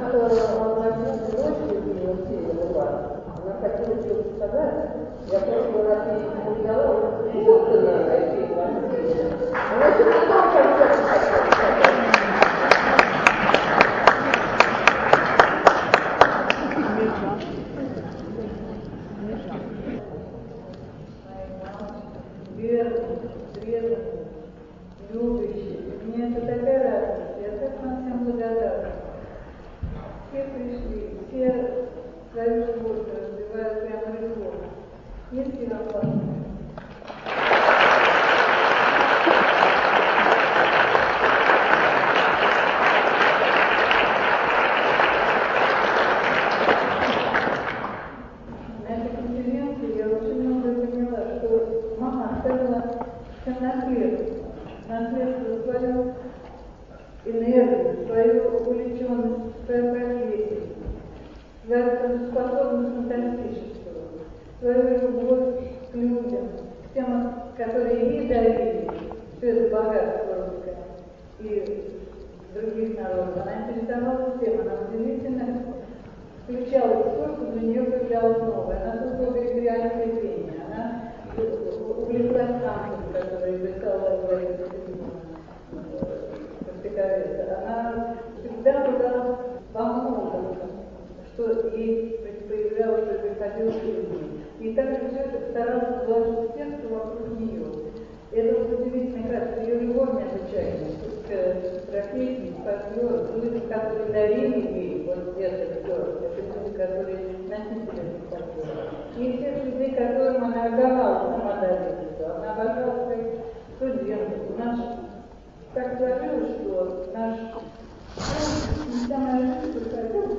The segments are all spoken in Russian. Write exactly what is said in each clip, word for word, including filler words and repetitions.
что молодая дочь любила Северова, она хотела что-то сказать. Я прошлый раз ей не дала, вот она найти возможность. Она что-то там хотела сказать. Верный, преданный, любящий. Мне это такая радость. Я так вам всем благодарна. Все пришли, все свою любовь развивают прямо любовь. Есть ли вопросы? На этой конференции я очень много поняла, что мама оставила всем наследство. Наследство свою энергию, свою увлеченность, свою профессию, свою способность на творчество, свою любовь к людям, к тем, которые ей дарили все это богатство русское и других народов. Она интересовалась тем, она удивительно включала все, что для нее появлялось новое. Она создала реальное пение, она увлеклась танцем, который писала в этой она всегда была во многом, что ей появлялось, что приходило к людям. И также все это старалась вложить в сердце вокруг нее. Это вот удивительно, как ее любовь необычайная к профессии, к фольклору, люди, которые дарили ей вот это все, это люди, которые носители фольклора. И всех людей, которым она отдавала сама дарительство, она обожала своих студентов. Наш так сложилось, что наш не самая жизнь проходила,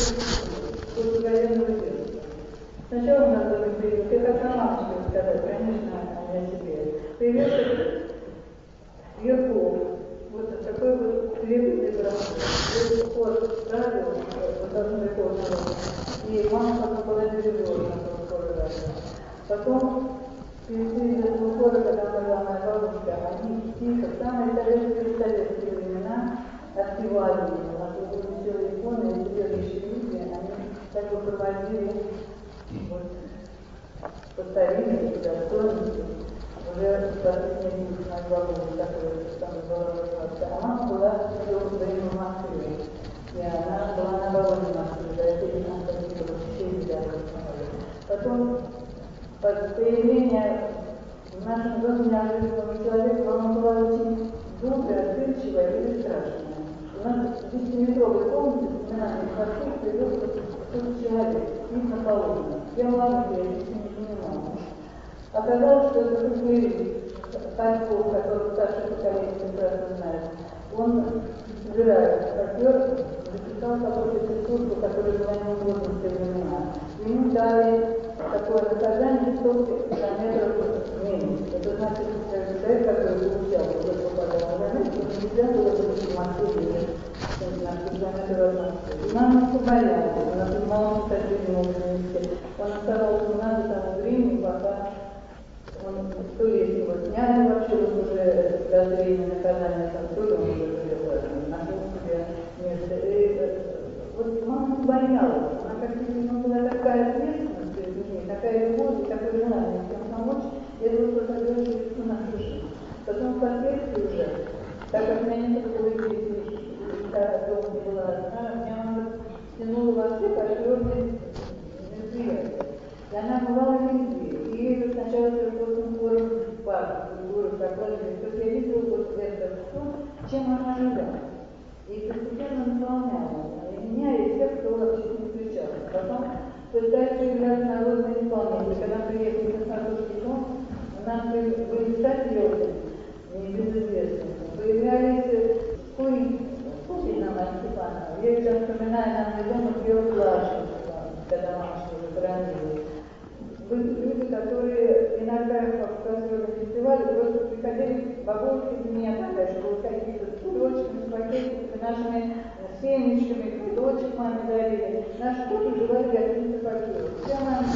как военного дела. Сначала у нас был период, я как сама хочу сказать, конечно, о себе. Появился Ерков, вот такой вот левый брат, ход правил, вот должен такой народ. И мама потом была дирижером на том хоре. Потом перешли из этого хора, когда была моя бабушка, они тихо, самые советские советские времена отпевали, у нас вот висела икона, и верующие люди, они так бы проводили вот, по старинности, достойности, уже последние дни моей бабушки, которая там была развиваться. А мама была в то время в Москве, и она была на баллоне в Москве, за это не находила вообще ребята. Потом под появление в нашем доме неожиданного человека, она была очень добрая, отзывчивая и бесстрашная. У нас в десятиметровой комнате, вспоминаем, в квартире придет тот человек, видно положено. Я маленькая, я еще не понимала. Оказалось, что это такой Харьков, который старшее поколение прекрасно знает. Он, собирая актер, записал какую-то службу, которая была неугодна в те времена. Ему дали такое наказание сто километров в месяц. Это значит, что человек, который получал, уже попадал на войну, нельзя было быть в Москве или на километр от Москвы. И мама побоялась, она понимала, что это не может быть. Он оставался у нас до того времени, пока он, то ли его сняли вообще вот уже подозрение, наказание, там, то ли он уже нашел себе место. И, вот мама боялась, она как-то ну, была такая ответственность перед людьми, такая любовь, такое желание всем помочь, и это вот проходило через всю нашу жизнь. Потом впоследствии уже, так как у меня не было дети, когда дома была одна, меня мама тянула во все пошлёрные мероприятия. И она бывала везде. И сначала с работным хором в парке, в город, прокладывали. То есть я видела вот это все, чем она жила. И постепенно наполняла и меня, и всех, кто вообще не встречался. Потом пытались появляться народные исполнители. Когда приехали в Константинский дом, у нас были статьи, небезызвестные. Появлялись Курин, Курин Анна Степанова. Я еще вспоминаю, нам дома пела Плашин, когда мама что-то хранила. Были люди, которые иногда в фольклорном фестивале просто приходили бабушки из меня, дальше были какие-то с кулечками, с пакетиками, нашими семечками, кулечек маме дарили. Наши тоже желали какие-то фольклоры. Вся мама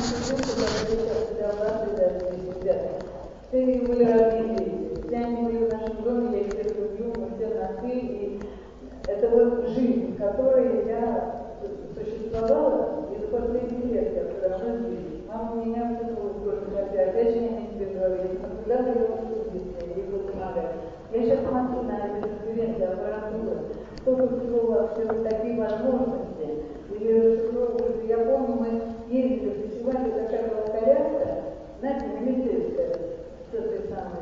для вас и для ребят. Все их были разные дети. Все они были в нашем доме, я их всех люблю, мы все нашли. И это вот жизнь, которой я существовала, и за последние лет, когда мы жили, мама меня втянула в прошлом году, опять же я тебе говорила, куда ты его судите, ей буду помогать. Я сейчас смотрю на эти конференции, аппаратура, сколько всего вообще такие возможности. И я помню, мы ездили в фестивале, такая была коляска, знаете, милицейская, с этой самой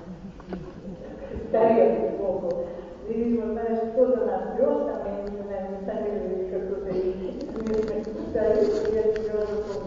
тарелкой сбоку. И, знаешь, кто-то нас вез, там, я не знаю, мы сами или кто-то из тарелки, я сделала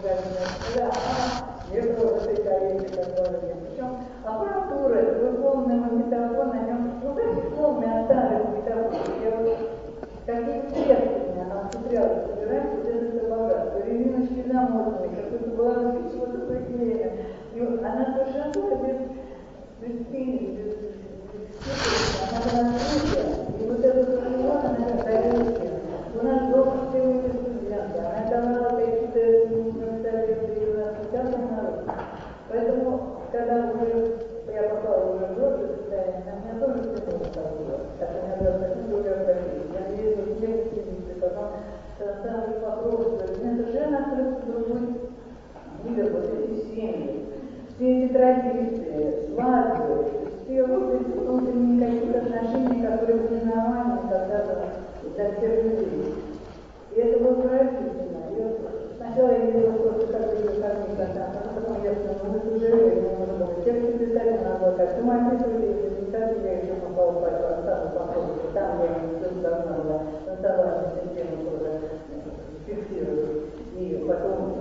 в да, а, я была в этой тарелке, которая причем аппаратура, это полный магнитофон, на нем, ну, как полный остаток магнитофона. Какие интересные она цеплялась, собирать вот это богатство. Резиночки замотанные, какой-то была вот такое время. И она совершенно без, без пени, без, без степени, она была открытая. И вот это вот она как тарелки. У нас дома все студенты, она давала какие-то советы, и у нас сейчас народ. Поэтому, когда уже я попала уже в другое состояние, на меня тоже тянуло такое. Так у меня была совсем другая профессия. Я ездила в Ленинград, потом составили вопрос. Мне совершенно открылся другой мир, вот эти семьи, все эти традиции, свадьбы, все вот эти внутренние какие-то отношения, которые были нормальны когда-то для всех людей. И это было поразительно. Сначала я видела просто как бы как никогда, а потом я сказала, ну это уже не нужно было. Тексты писать надо было как. Ну, описывали результаты, я еще попала по самому похожему. Там я не должна была танцевальную систему тоже фиксировать. И потом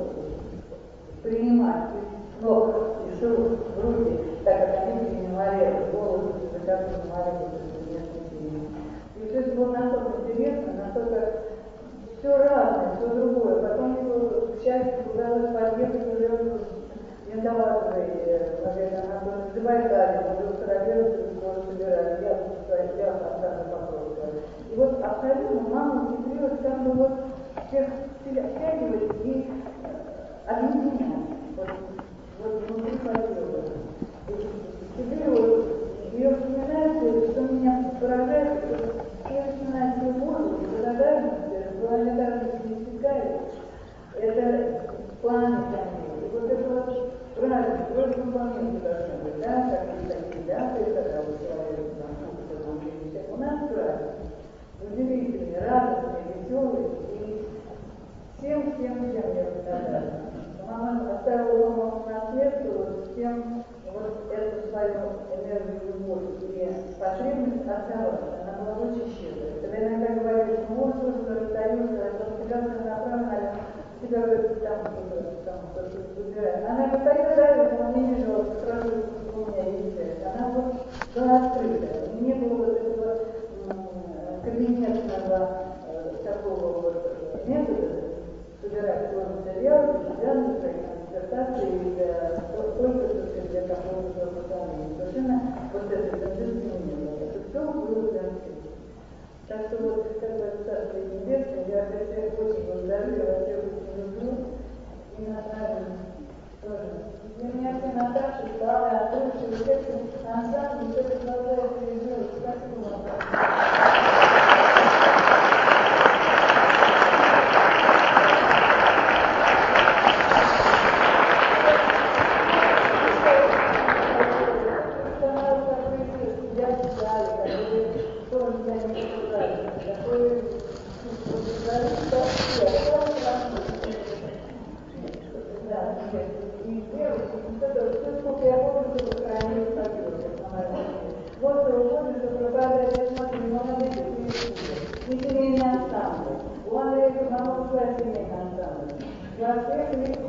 принимать ног и шел в руки, так как они принимали голову, как принимали местные семьи. И все это было настолько интересно, настолько все разное, все другое. Потом мне, к счастью, удалось подъехать уже в Винтоватовой, наверное, она Забайкалье, мы уже фотографировали, скоро собирали, я, я Оксана Покровская. И вот абсолютно мама умудрилась как бы вот всех втягивать и объединять. Вот, вот внутри хватило. Теперь вот ее вспоминается, что меня поражает, что я вспоминаю свою голову, благодарность, благодарность не стекает, это память о ней. И вот это вот праздник, просто моменты должны быть, да, как и такие даты, когда вот человек там, у нас праздник, удивительный, радостный, веселый, и всем-всем-всем я благодарна. Мама оставила дома наследство вот с тем, вот эту свою энергию, любовь и потребность оставалась. Она была очень щедрая. Когда иногда говорили, что может тоже расстается, это всегда направлено, всегда говорит, там что-то, там что-то выбирает. Она говорит, тогда да, но мне не жалко, спрашивает, что у меня есть. Она вот была открытая. Не было вот этого кабинетного такого вот метода, собирать свой материал, взгляды, диссертации, только для какого-то выполнения. Совершенно вот это изменение. Это все было для всех. Так что вот, как бы, Царство Небесное, я опять всех очень благодарю, я вас всех очень люблю. И Наталья тоже. Для меня все Наташа, Слава, Андрюша, вот это ансамбль, все это продолжает реализовывать. Спасибо вам. У Андрея Курнамова своя семейная ансамбль.